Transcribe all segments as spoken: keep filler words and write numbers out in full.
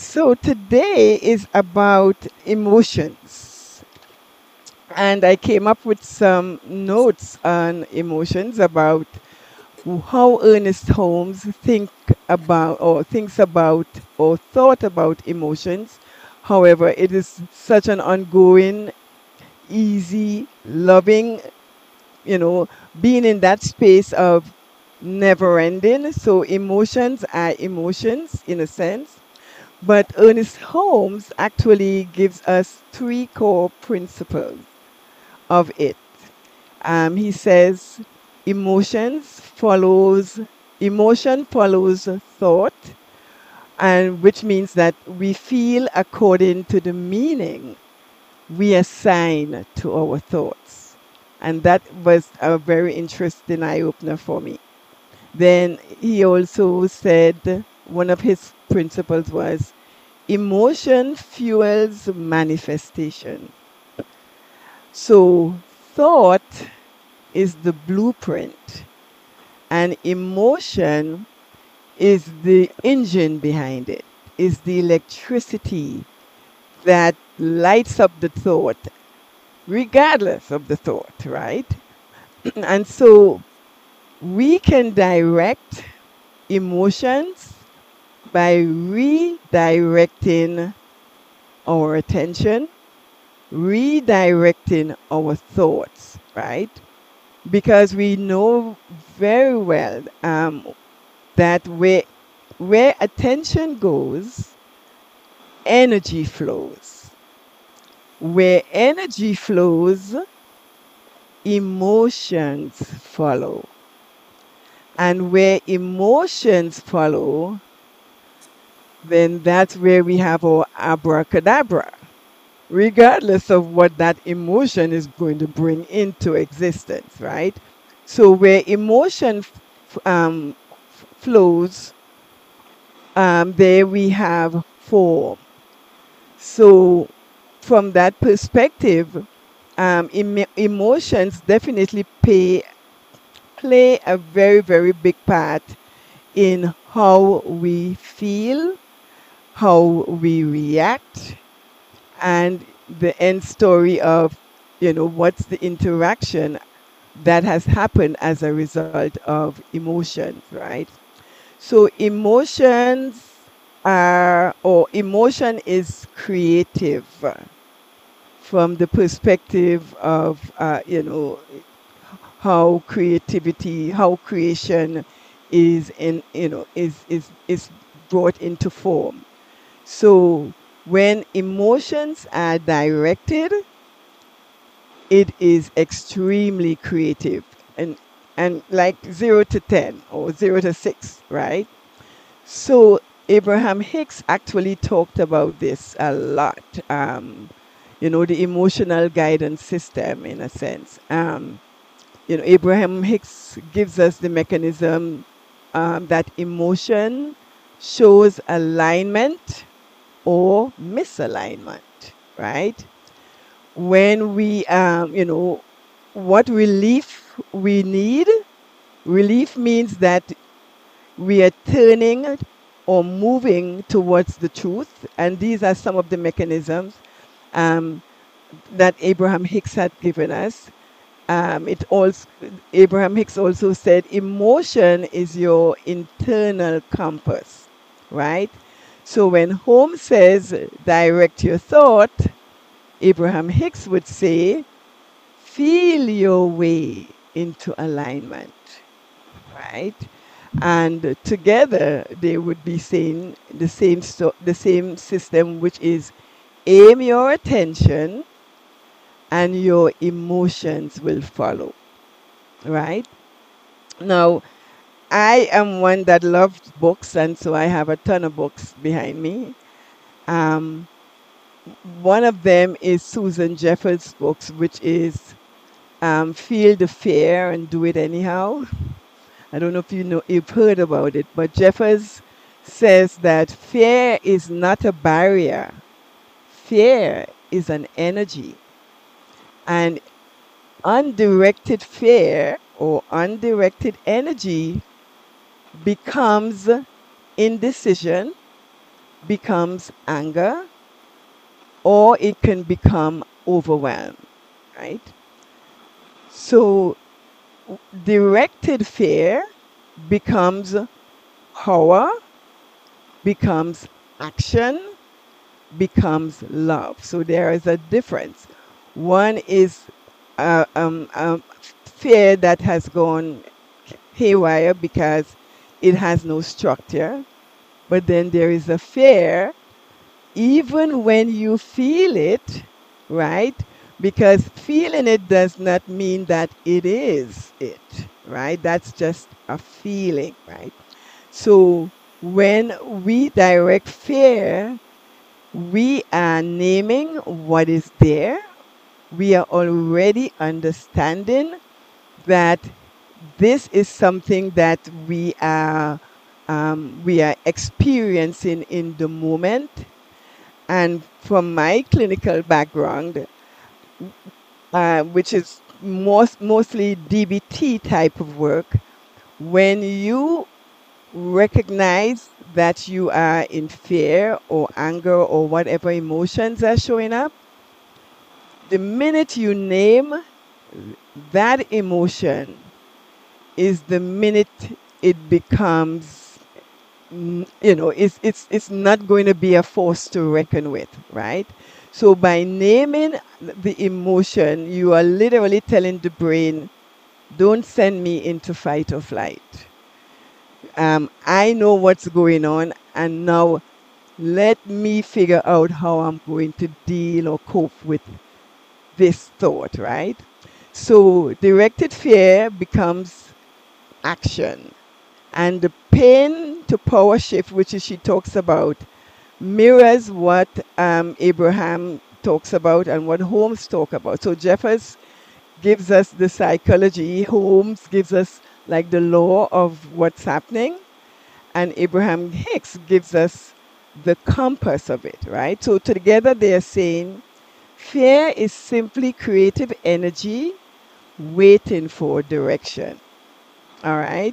So today is about emotions. And I came up with some notes on emotions about how Ernest Holmes think about or thinks about or thought about emotions. However, it is such an ongoing, easy, loving, you know, being in that space of never ending. So emotions are emotions in a sense. But Ernest Holmes actually gives us three core principles of it. Um, he says emotions follows emotion follows thought, and which means that we feel according to the meaning we assign to our thoughts. And that was a very interesting eye opener for me. Then he also said one of his principles was emotion fuels manifestation. So thought is the blueprint, and emotion is the engine behind it, is the electricity that lights up the thought, regardless of the thought, right? And so we can direct emotions by redirecting our attention, redirecting our thoughts, right? Because we know very well um, that where, where attention goes, energy flows. Where energy flows, emotions follow. And where emotions follow, then that's where we have our abracadabra, regardless of what that emotion is going to bring into existence, right? So where emotion f- um, f- flows, um, there we have form. So from that perspective, um, em- emotions definitely pay, play a very, very big part in how we feel, how we react, and the end story of, you know, what's the interaction that has happened as a result of emotions, right? So emotions are, or emotion is creative from the perspective of, uh, you know, how creativity, how creation is in, you know, is, is, is brought into form. So when emotions are directed, it is extremely creative and and like zero to ten or zero to six, right? So Abraham Hicks actually talked about this a lot. Um, you know, the emotional guidance system, in a sense. Um, you know, Abraham Hicks gives us the mechanism um, that emotion shows alignment or misalignment, right? When we, um, you know, what relief we need, relief means that we are turning or moving towards the truth. And these are some of the mechanisms um, that Abraham Hicks had given us. Um, it also Abraham Hicks also said emotion is your internal compass, right? So when Holmes says direct your thought, Abraham Hicks would say feel your way into alignment, right? And together they would be saying the same sto- the same system, which is aim your attention and your emotions will follow, right? Now, I am one that loves books, and so I have a ton of books behind me. Um, One of them is Susan Jeffers' books, which is um, Feel the Fear and Do It Anyhow. I don't know if you know, you've heard about it, but Jeffers says that fear is not a barrier. Fear is an energy. And undirected fear or undirected energy becomes indecision, becomes anger, or it can become overwhelm, right? So directed fear becomes horror, becomes action, becomes love. So there is a difference. One is uh, um, um, fear that has gone haywire because it has no structure. But then there is a fear, even when you feel it, right? Because feeling it does not mean that it is it, right? That's just a feeling, right? So when we direct fear, we are naming what is there. We are already understanding that this is something that we are um, we are experiencing in the moment. And from my clinical background, uh, which is most mostly D B T type of work, when you recognize that you are in fear or anger or whatever emotions are showing up, the minute you name that emotion is the minute it becomes, mm, you know, it's it's it's not going to be a force to reckon with, right? So by naming the emotion, you are literally telling the brain, don't send me into fight or flight. Um, I know what's going on, and now let me figure out how I'm going to deal or cope with this thought, right? So directed fear becomes action. And the pain to power shift, which is she talks about, mirrors what um, Abraham talks about and what Holmes talk about. So Jeffers gives us the psychology, Holmes gives us like the law of what's happening, and Abraham Hicks gives us the compass of it, right? So together they are saying fear is simply creative energy waiting for direction. All right.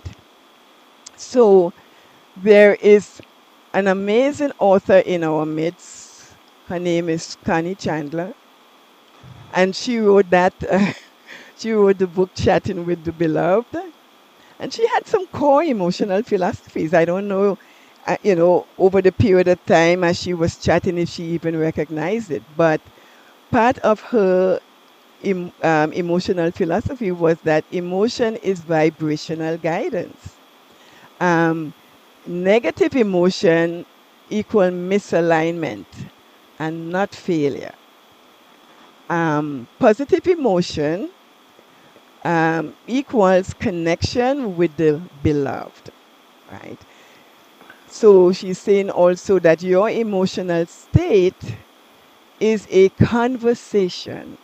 So there is an amazing author in our midst. Her name is Connie Chandler. And she wrote that, uh, she wrote the book Chatting with the Beloved. And she had some core emotional philosophies. I don't know, uh, you know, over the period of time as she was chatting, if she even recognized it. But part of her em- um, emotional philosophy was that emotion is vibrational guidance. Um, Negative emotion equal misalignment and not failure. Um, positive emotion um, equals connection with the beloved, right? So she's saying also that your emotional state is a conversation,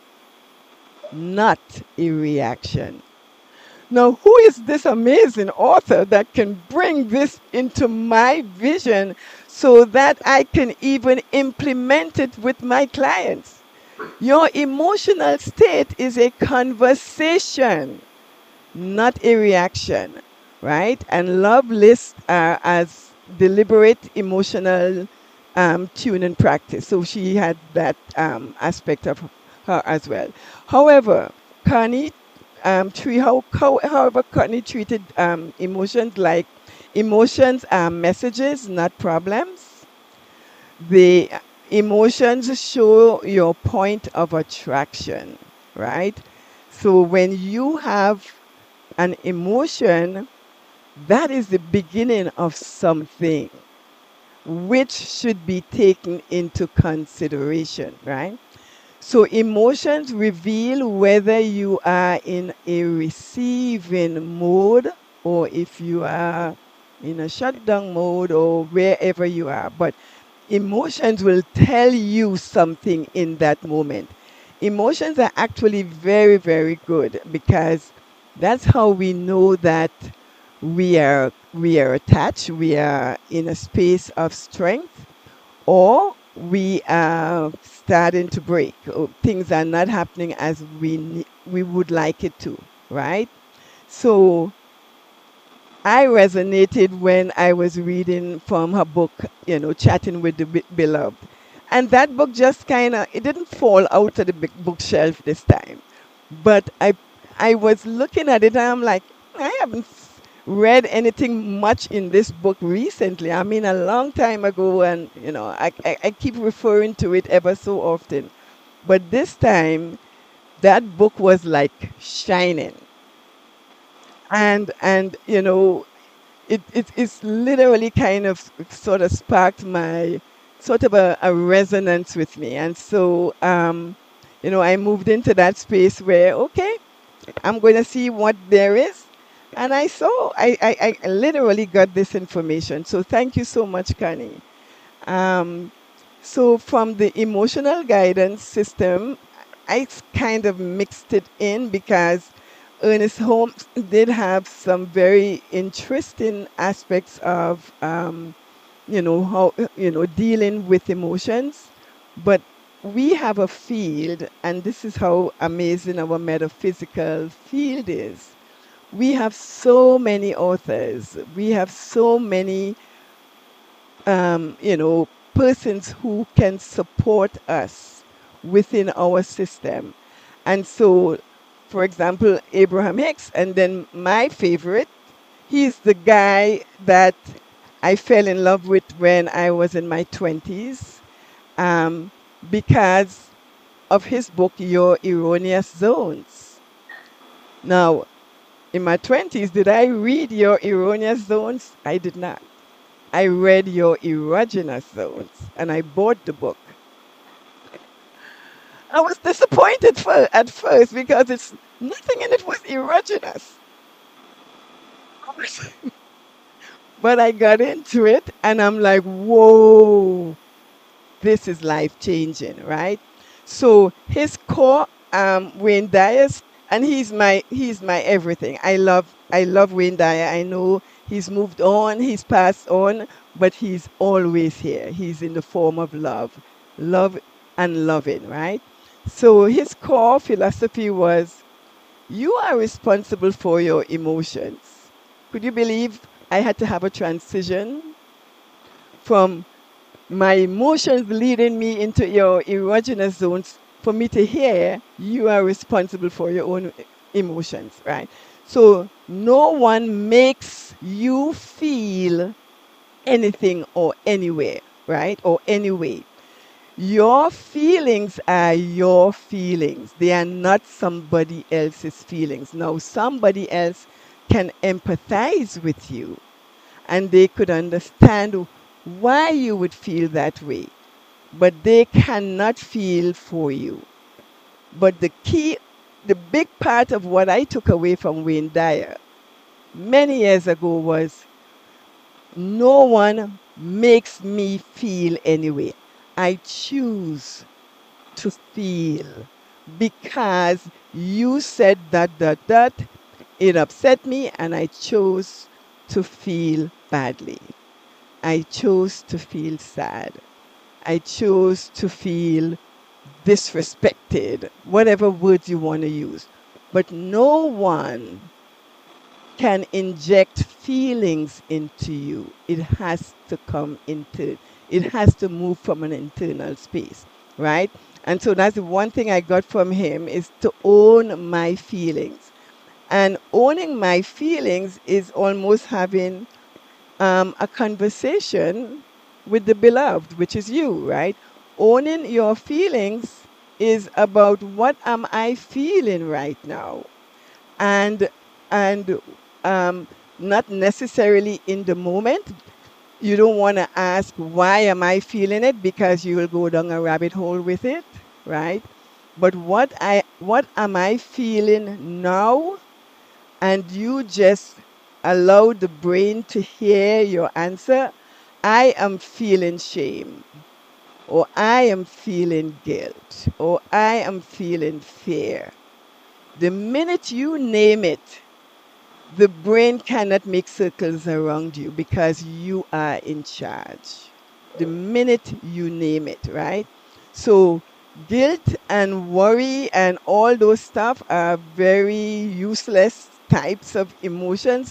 not a reaction. Now, who is this amazing author that can bring this into my vision so that I can even implement it with my clients? Your emotional state is a conversation, not a reaction, right? And love lists are as deliberate emotional um, tuning practice. So she had that um, aspect of her as well. However, Connie, um, tree, how, how, however, Connie treated um, emotions like emotions are messages, not problems. The emotions show your point of attraction, right? So when you have an emotion, that is the beginning of something which should be taken into consideration, right? So emotions reveal whether you are in a receiving mode or if you are in a shutdown mode or wherever you are. But emotions will tell you something in that moment. Emotions are actually very, very good because that's how we know that we are we are attached, we are in a space of strength, or we are starting to break, or things are not happening as we ne- we would like it to, right? So I resonated when I was reading from her book, you know, Chatting with the Be- Beloved. And that book just kind of, it didn't fall out of the big bookshelf this time. But I I was looking at it and I'm like, I haven't s- read anything much in this book recently. I mean, a long time ago, and you know, I, I, I keep referring to it ever so often. But this time, that book was like shining. And and you know, it, it it's literally kind of sort of sparked my sort of a, a resonance with me. And so um, you know, I moved into that space where, okay, I'm going to see what there is. And I saw, I, I, I literally got this information. So thank you so much, Connie. Um, so from the emotional guidance system, I s- kind of mixed it in because Ernest Holmes did have some very interesting aspects of, um, you know, how, you know, dealing with emotions. But we have a field, and this is how amazing our metaphysical field is. We have so many authors. We have so many, um, you know, persons who can support us within our system. And so, for example, Abraham Hicks, and then my favorite, he's the guy that I fell in love with when I was in my twenties, um, because of his book, Your Erroneous Zones. Now, in my twenties, did I read Your Erroneous Zones? I did not. I read Your Erogenous Zones and I bought the book. I was disappointed for, at first because it's nothing in it was erogenous. But I got into it and I'm like, whoa, this is life changing, right? So his core, um, Wayne Dyer's, and he's my he's my everything. I love I love Wayne Dyer. I know he's moved on, he's passed on, but he's always here. He's in the form of love, love and loving, right? So his core philosophy was, you are responsible for your emotions. Could you believe I had to have a transition from my emotions leading me into your erogenous zones for me to hear you are responsible for your own emotions, right? So no one makes you feel anything or anywhere, right? Or anyway. Your feelings are your feelings. They are not somebody else's feelings. Now, somebody else can empathize with you and they could understand why you would feel that way, but they cannot feel for you. But the key, the big part of what I took away from Wayne Dyer many years ago was, no one makes me feel anyway. I choose to feel because you said that, that, that. It upset me and I chose to feel badly. I chose to feel sad. I chose to feel disrespected, whatever words you want to use. But no one can inject feelings into you. It has to come into, it has to move from an internal space, right? And so that's the one thing I got from him, is to own my feelings. And owning my feelings is almost having um, a conversation with the beloved, which is you, right? Owning your feelings is about, what am I feeling right now? And and um, not necessarily in the moment. You don't want to ask, why am I feeling it? Because you will go down a rabbit hole with it, right? But what I what am I feeling now? And you just allow the brain to hear your answer. I am feeling shame, or I am feeling guilt, or I am feeling fear. The minute you name it, the brain cannot make circles around you because you are in charge. The minute you name it, right? So guilt and worry and all those stuff are very useless types of emotions.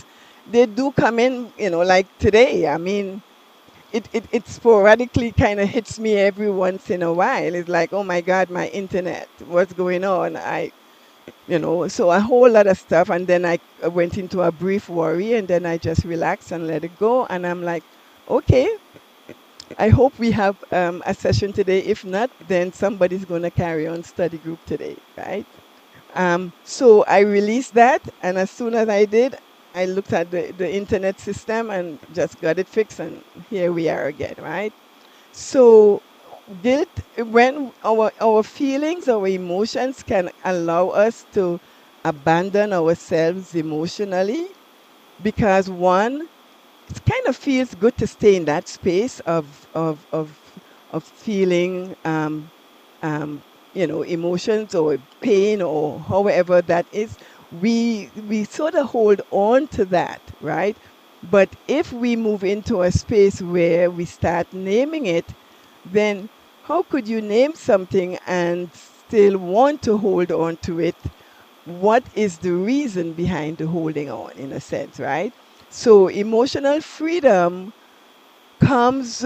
they do come in, you know, like today. I mean, it, it, it sporadically kind of hits me every once in a while. It's like, oh my God, my internet, what's going on? I, you know, so a whole lot of stuff. And then I uh, went into a brief worry and then I just relaxed and let it go. And I'm like, okay, I hope we have um, a session today. If not, then somebody's going to carry on study group today, right? Um, so I released that, and as soon as I did, I looked at the, the internet system and just got it fixed, and here we are again, right? So guilt, when our our feelings, our emotions can allow us to abandon ourselves emotionally, because one, it kind of feels good to stay in that space of of of of feeling um, um, you know, emotions or pain or however that is. We we sort of hold on to that, right? But if we move into a space where we start naming it, then how could you name something and still want to hold on to it? What is the reason behind the holding on, in a sense, right? So emotional freedom comes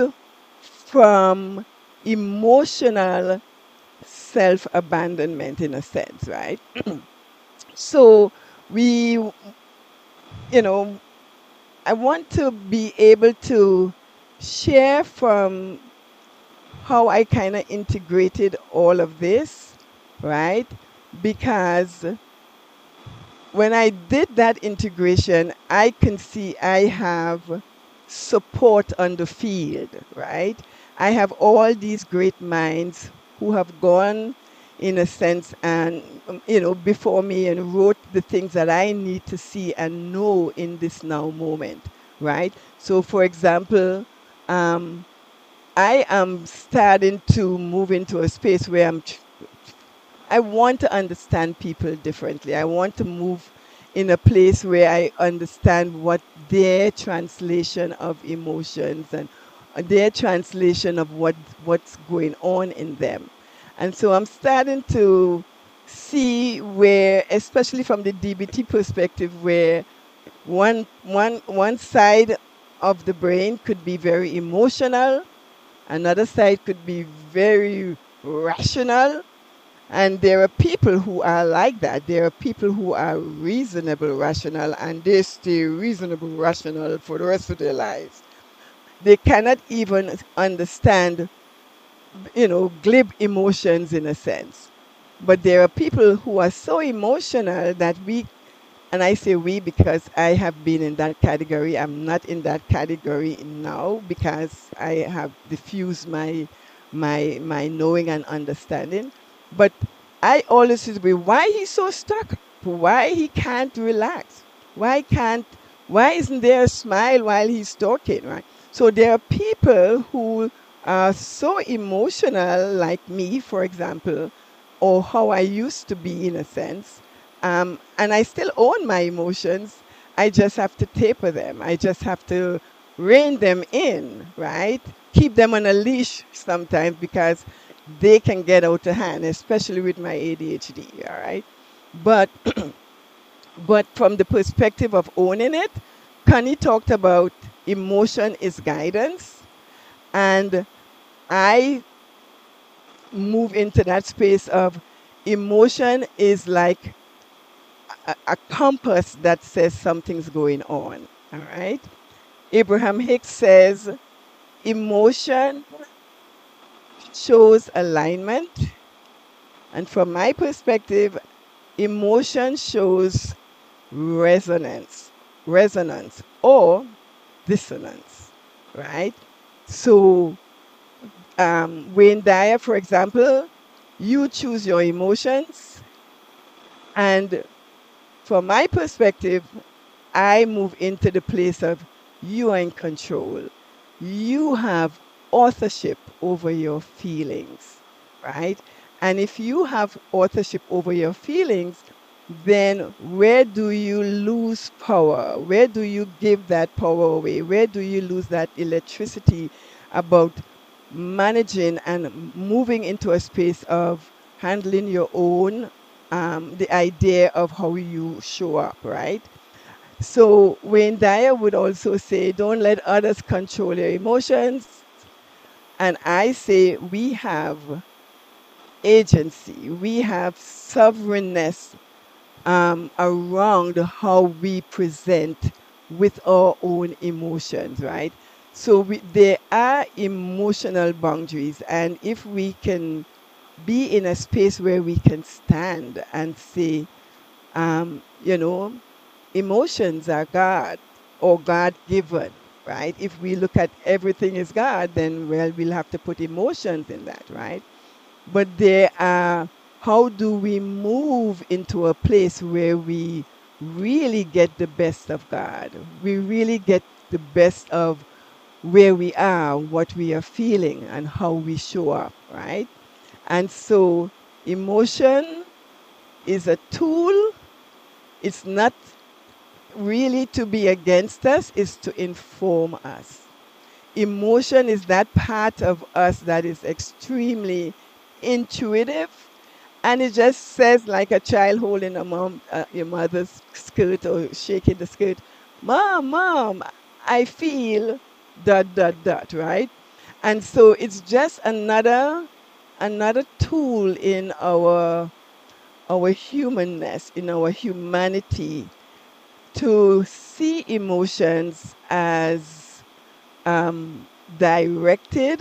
from emotional self abandonment, in a sense, right? So we, you know, I want to be able to share from how I kind of integrated all of this, right? Because when I did that integration, I can see I have support on the field, right? I have all these great minds who have gone, in a sense, and, um, you know, before me and wrote the things that I need to see and know in this now moment, right? So, for example, um, I am starting to move into a space where I'm tr- I want to understand people differently. I want to move in a place where I understand what their translation of emotions and uh, their translation of what what's going on in them. And so I'm starting to see where, especially from the D B T perspective, where one one one side of the brain could be very emotional, another side could be very rational, and there are people who are like that. There are people who are reasonable, rational, and they stay reasonable, rational for the rest of their lives. They cannot even understand, you know, glib emotions, in a sense. But there are people who are so emotional that we, and I say we because I have been in that category. I'm not in that category now because I have diffused my my my knowing and understanding. But I always say, "Well, why he's so stuck? Why he can't relax? Why can't? Why isn't there a smile while he's talking?" Right. So there are people who are so emotional, like me, for example, or how I used to be, in a sense, um, and I still own my emotions. I just have to taper them. I just have to rein them in, right? Keep them on a leash sometimes because they can get out of hand, especially with my A D H D, all right? But but from the perspective of owning it, Connie talked about emotion is guidance. And I move into that space of emotion is like a, a compass that says something's going on. All right. Abraham Hicks says emotion shows alignment. And from my perspective, emotion shows resonance, resonance or dissonance. Right. So, um, Wayne Dyer, for example, you choose your emotions. And from my perspective, I move into the place of you are in control. You have authorship over your feelings, right? And if you have authorship over your feelings, then where do you lose power? Where do you give that power away? Where do you lose that electricity about managing and moving into a space of handling your own, um, the idea of how you show up, right? So Wayne Dyer would also say, don't let others control your emotions. And I say we have agency, we have sovereignness um, around how we present with our own emotions, right? So we, there are emotional boundaries, and if we can be in a space where we can stand and say, um, you know, emotions are God or God given, right? If we look at everything as God, then well, we'll have to put emotions in that, right? But there are, how do we move into a place where we really get the best of God? We really get the best of where we are, what we are feeling, and how we show up, right? And so emotion is a tool. It's not really to be against us, it's to inform us. Emotion is that part of us that is extremely intuitive, and it just says, like a child holding a mom, uh, your mother's skirt or shaking the skirt, "Mom, mom, I feel dot dot dot," right? And so it's just another another tool in our our humanness, in our humanity, to see emotions as um, directed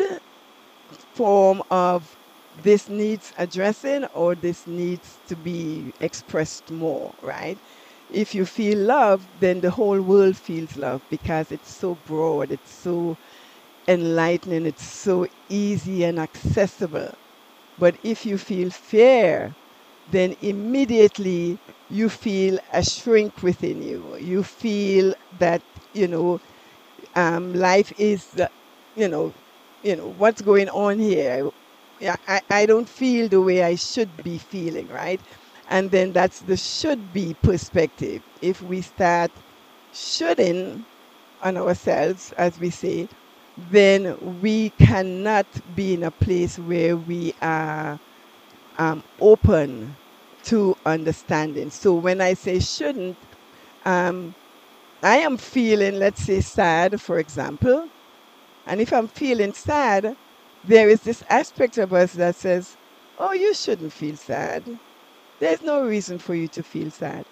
form of this needs addressing or this needs to be expressed more, right? If you feel love, then the whole world feels love because it's so broad, it's so enlightening, it's so easy and accessible. But if you feel fear, then immediately you feel a shrink within you. You feel that, you know, um, life is, the, you know, you know, what's going on here? Yeah, I, I don't feel the way I should be feeling, right? And then that's the should be perspective. If we start shoulding on ourselves, as we say, then we cannot be in a place where we are um, open to understanding. So when I say shouldn't, um, I am feeling, let's say, sad, for example. And if I'm feeling sad, there is this aspect of us that says, oh, you shouldn't feel sad. There's no reason for you to feel sad.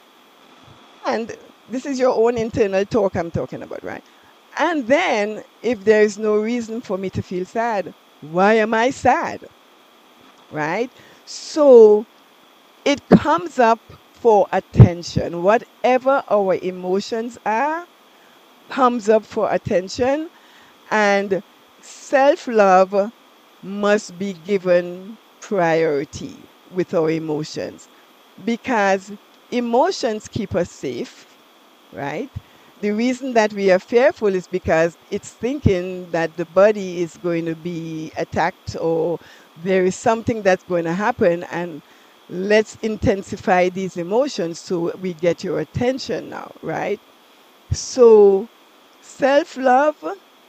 And this is your own internal talk I'm talking about, right? And then, if there is no reason for me to feel sad, why am I sad? Right? So it comes up for attention. Whatever our emotions are, comes up for attention. And self love must be given priority with our emotions because emotions keep us safe, right? The reason that we are fearful is because it's thinking that the body is going to be attacked or there is something that's going to happen, and let's intensify these emotions so we get your attention now, right? So, self love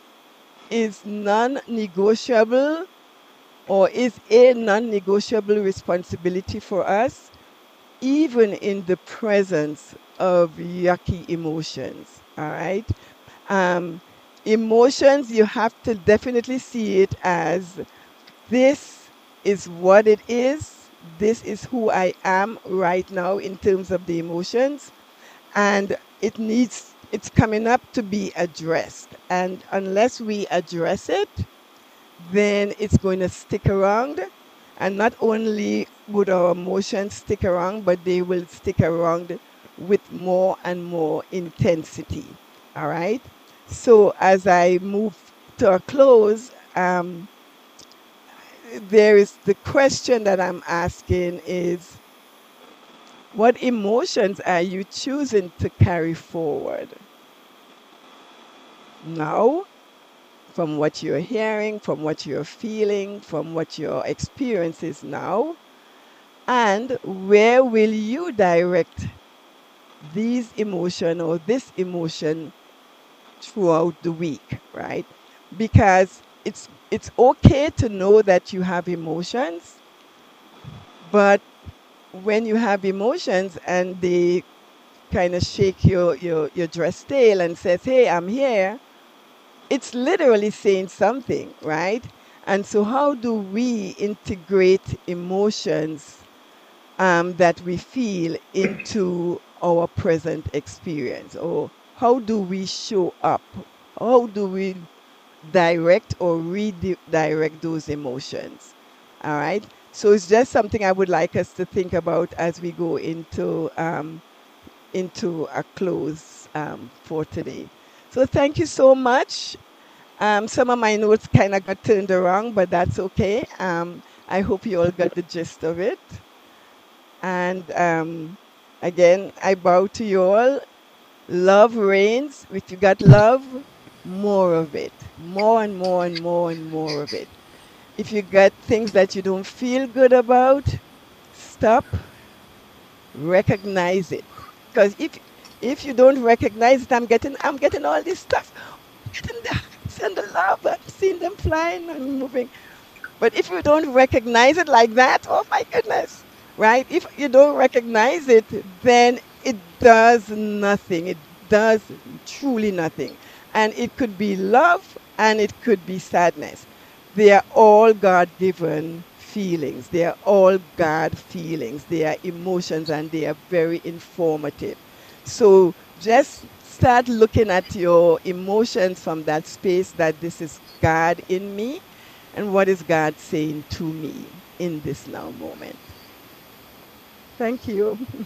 is non negotiable or is a non negotiable responsibility for us, even in the presence of yucky emotions. All right. Um, Emotions, you have to definitely see it as this is what it is. This is who I am right now in terms of the emotions. And it needs, it's coming up to be addressed. And unless we address it, then it's going to stick around. And not only would our emotions stick around, but they will stick around with more and more intensity. All right. So as I move to a close, um, there is the question that I'm asking is, what emotions are you choosing to carry forward now, from what you're hearing, from what you're feeling, from what your experience is now? And where will you direct these emotion or this emotion throughout the week, right? Because it's it's okay to know that you have emotions, but when you have emotions and they kind of shake your, your, your dress tail and says, hey, I'm here, it's literally saying something, right? And so how do we integrate emotions um, that we feel into our present experience? Or how do we show up? How do we direct or redirect those emotions? All right. So it's just something I would like us to think about as we go into um, into a close um, for today. So thank you so much. Um, some of my notes kind of got turned around, but that's okay. Um, I hope you all got the gist of it. And um, again, I bow to you all. Love reigns. If you got love, more of it. More and more and more and more of it. If you got things that you don't feel good about, stop, recognize it. Because if if you don't recognize it, I'm getting I'm getting all this stuff. I'm getting the hearts and the love. I'm seeing them flying and moving. But if you don't recognize it like that, oh my goodness, right? If you don't recognize it, then it does nothing. It does truly nothing. And it could be love and it could be sadness. They are all God given feelings. They are all God feelings. They are emotions and they are very informative. So just start looking at your emotions from that space that this is God in me and what is God saying to me in this now moment. Thank you.